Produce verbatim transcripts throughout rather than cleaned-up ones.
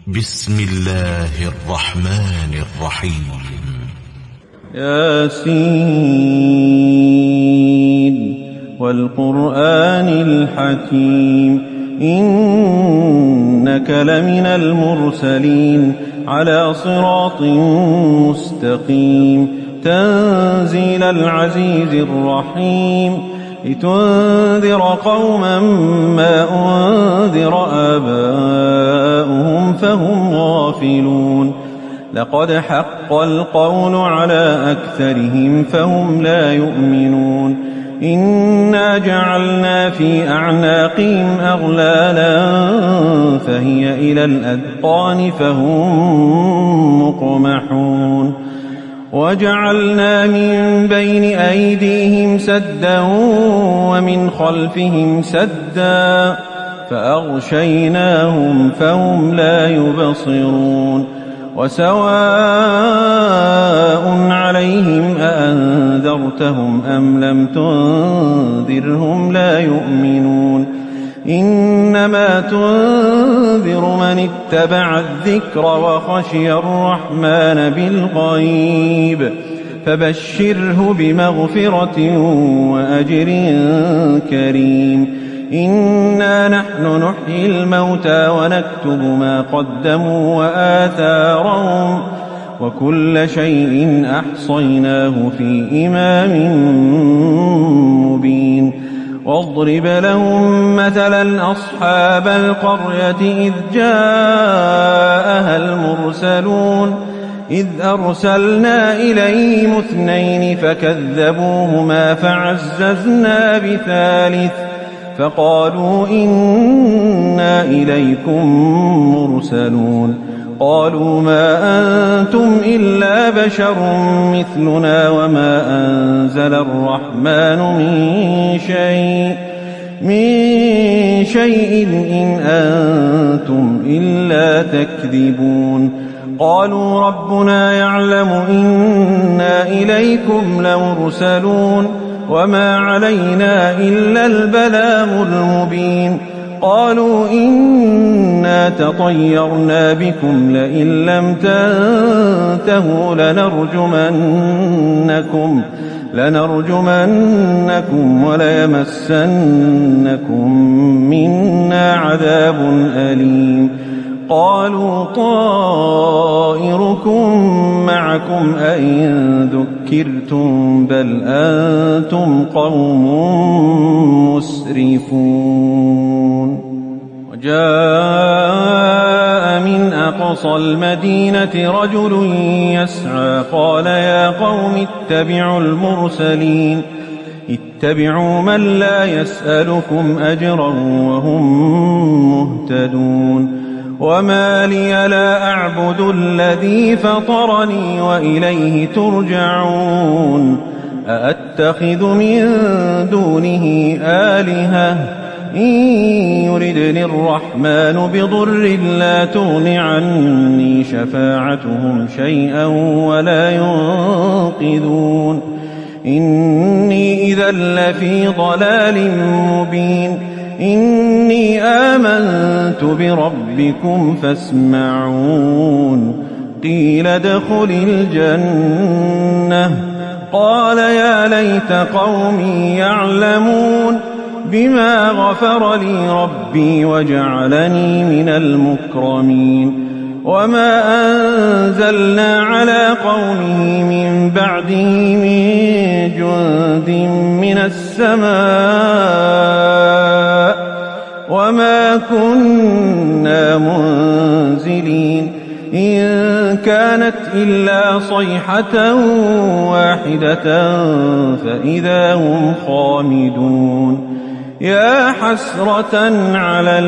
بسم الله الرحمن الرحيم. ياسين والقرآن الحكيم إنك لمن المرسلين على صراط مستقيم تنزيل العزيز الرحيم لتنذر قوما ما أنذر آباؤهم فهم غافلون لقد حق القول على أكثرهم فهم لا يؤمنون إنا جعلنا في أعناقهم أغلالا فهي إلى الأذقان فهم مقمحون وجعلنا من بين أيديهم سدا ومن خلفهم سدا فأغشيناهم فهم لا يبصرون وسواء عليهم أأنذرتهم أم لم تنذرهم لا يؤمنون إنما تنذر من اتبع الذكر وخشي الرحمن بالغيب فبشره بمغفرة وأجر كريم إنا نحن نحيي الموتى ونكتب ما قدموا وآثارهم وكل شيء أحصيناه في إمام مبين واضرب لهم مثلا أصحاب القرية إذ جاءها المرسلون إذ أرسلنا إليهم اثنين فكذبوهما فعززنا بثالث فقالوا إنا إليكم مرسلون قالوا ما أنتم إلا بشر مثلنا وما أنزل الرحمن من شيء من شيء إن أنتم إلا تكذبون قالوا ربنا يعلم إنا إليكم لمرسلون وما علينا إلا البلاغ المبين قالوا إنا تطيرنا بكم لئن لم تنتهوا لنرجمنكم لنرجمنكم وليمسنكم منا عذاب أليم قالوا طائركم معكم أئن ذكرتم بل أنتم قوم مسرفون وجاء من أقصى المدينة رجل يسعى قال يا قوم اتبعوا المرسلين اتبعوا من لا يسألكم أجرا وهم مهتدون وما لي لا أعبد الذي فطرني وإليه ترجعون أأتخذ من دونه آلهة إن يردني الرحمن بضر لا تغن عني شفاعتهم شيئا ولا ينقذون إني إذا لفي ضلال مبين إني آمنت بربكم فاسمعون قيل ادخل الجنة قال يا ليت قومي يعلمون بما غفر لي ربي وجعلني من المكرمين وما أنزلنا على قومه من بعده من جند من السماء وما كنا منزلين إن كانت إلا صيحة واحدة فإذا هم خامدون يا حسرة على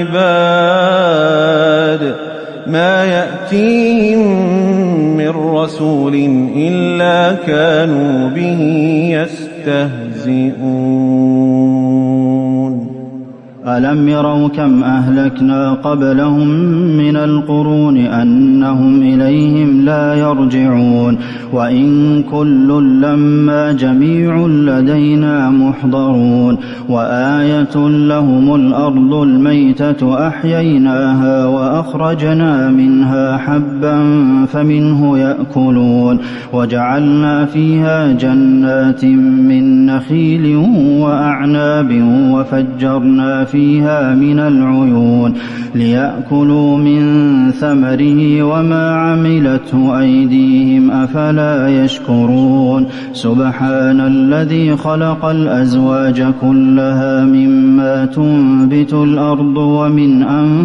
العباد ما يأتيهم من رسول إلا كانوا به يستهزئون. ألم يروا كم أهلكنا قبلهم من القرون أنهم إليهم لا يرجعون وإن كل لما جميع لدينا محضرون وآية لهم الأرض الميتة أحييناها وأخرجنا منها حبا فمنه يأكلون وجعلنا فيها جنات من نخيل وأعناب وفجرنا فيها من العيون ليأكلوا من ثمره وما عملته أيديهم أفلا يشكرون سبحان الذي خلق الأزواج كلها مما تنبت الأرض ومن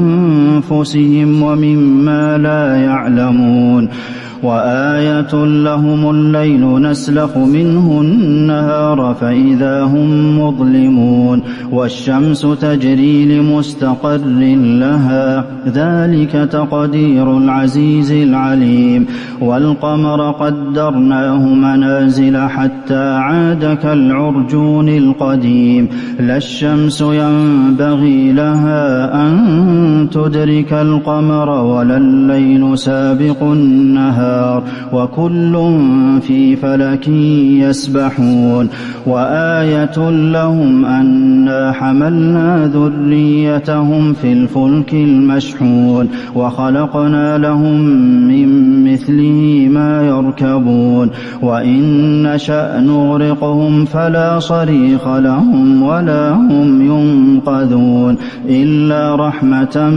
أنفسهم ومما لا يعلمون وآية لهم الليل نسلخ منه النهار فإذا هم مظلمون والشمس تجري لمستقر لها ذلك تقدير العزيز العليم والقمر قدرناه منازل حتى عاد كالعرجون القديم لا الشمس ينبغي لها أن تدرك القمر ولا الليل سابق النهار وكل في فلك يسبحون وآية لهم أنا حملنا ذريتهم في الفلك المشحون وخلقنا لهم من مثله ما يركبون وإن نشأ نغرقهم فلا صريخ لهم ولا هم ينقذون إلا رحمة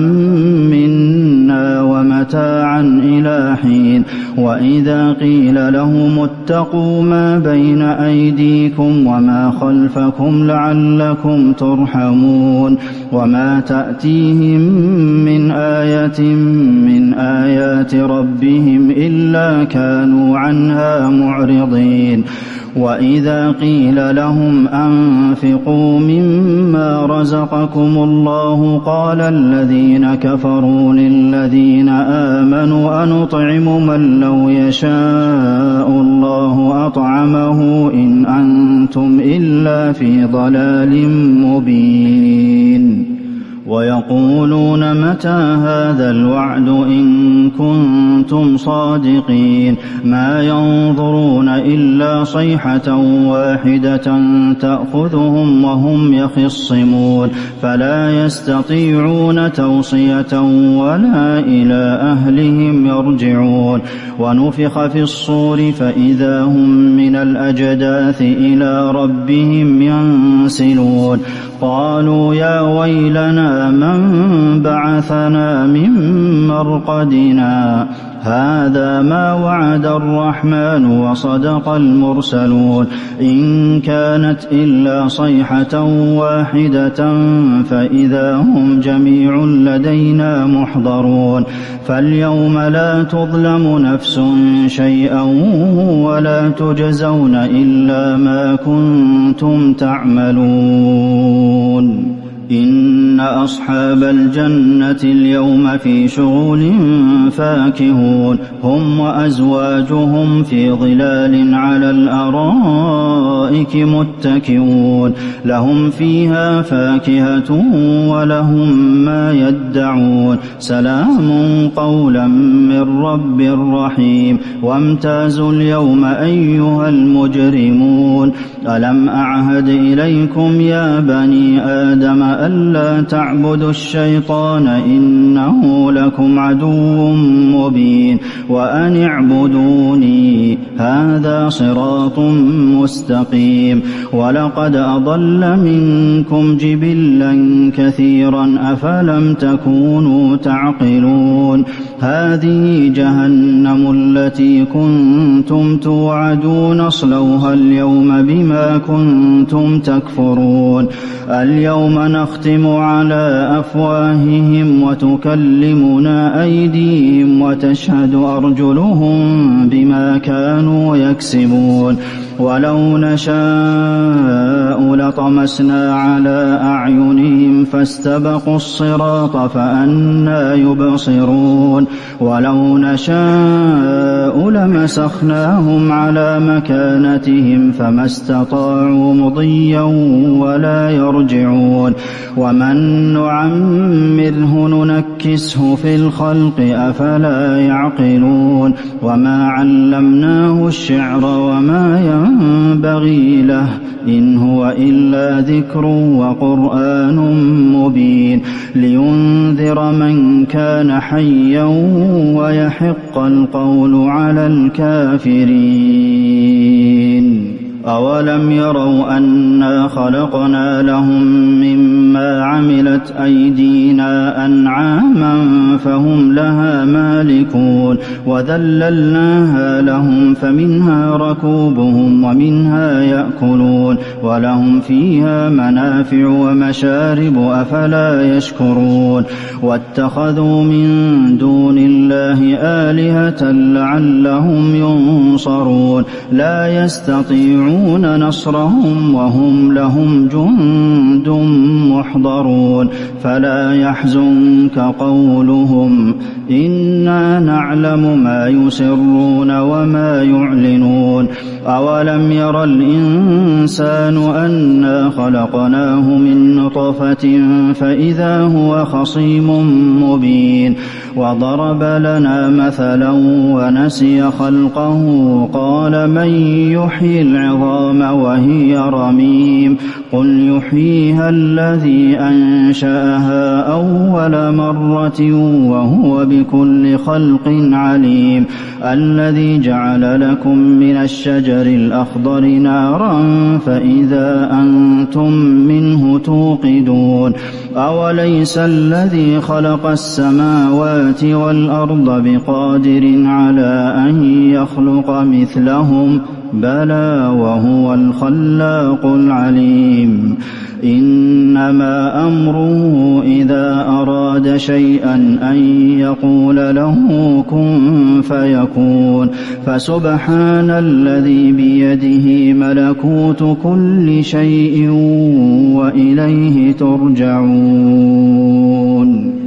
منا ومتاعا إلى حين وإذا قيل لهم اتقوا ما بين أيديكم وما خلفكم لعلكم ترحمون وما تأتيهم من آية من آيات ربهم إلا كانوا عنها معرضين وإذا قيل لهم أنفقوا مما رزقكم الله قال الذين كفروا للذين آمنوا أنطعم من لو يشاء الله أطعمه إن أنتم إلا في ضلال مبين ويقولون متى هذا الوعد إن كنتم صادقين ما ينظرون إلا صيحة واحدة تأخذهم وهم يخصمون فلا يستطيعون توصية ولا إلى أهلهم يرجعون ونفخ في الصور فإذا هم من الأجداث إلى ربهم ينسلون قالوا يا ويلنا من بعثنا من مرقدنا هذا ما وعد الرحمن وصدق المرسلون إن كانت إلا صيحة واحدة فإذا هم جميع لدينا محضرون فاليوم لا تظلم نفس شيئا ولا تجزون إلا ما كنتم تعملون إن أصحاب الجنة اليوم في شغل فاكهون هم وأزواجهم في ظلال على الأرائك متكئون لهم فيها فاكهة ولهم ما يدعون سلام قولا من رب رحيم وامتازوا اليوم أيها المجرمون ألم أعهد إليكم يا بني آدم ألا تعبدوا الشيطان إنه لكم عدو مبين وأن اعبدوني هذا صراط مستقيم ولقد أضل منكم جبلا كثيرا أفلم تكونوا تعقلون هذه جهنم التي كنتم توعدون اصلوها اليوم بما كنتم تكفرون اليوم نختم على أفواههم وتكلمنا أيديهم وتشهد أرجلهم بما كانوا يكسبون ولو نشاء لطمسنا على أعينهم فاستبقوا الصراط فأنى يبصرون ولو نشاء لمسخناهم على مكانتهم فما استطاعوا مضيا ولا يرجعون ومن نعمره ننكسه في الخلق أفلا يعقلون وما علمناه الشعر وما ينبغي له إن هو إلا ذكر وقرآن مبين لينذر من كان حيا ويحق القول على الكافرين أولم يروا أنا خلقنا لهم مما عملت أيدينا أنعاما فهم لها مالكون وذللناها لهم فمنها ركوبهم ومنها يأكلون ولهم فيها منافع ومشارب أفلا يشكرون واتخذوا من دون الله آلهة لعلهم ينصرون لا يستطيعون نصرهم وهم لهم جند محضرون فلا يحزنك قولهم إنا نعلم ما يسرون وما يعلنون أولم ير الإنسان أنا خلقناه من نطفة فإذا هو خصيم مبين وضرب لنا مثلا ونسي خلقه قال من يحيي العظام وهي رميم قل يحييها الذي أنشأها أول مرة وهو بكل خلق عليم الذي جعل لكم من الشجر الأخضر نارا فإذا أنتم منه توقدون أوليس الذي خلق السماوات والأرض بقادر على أن يخلق مثلهم بلى وهو الخلاق العليم إنما أمره إذا أراد شيئا أن يقول له كن فيكون فسبحان الذي بيده ملكوت كل شيء وإليه ترجعون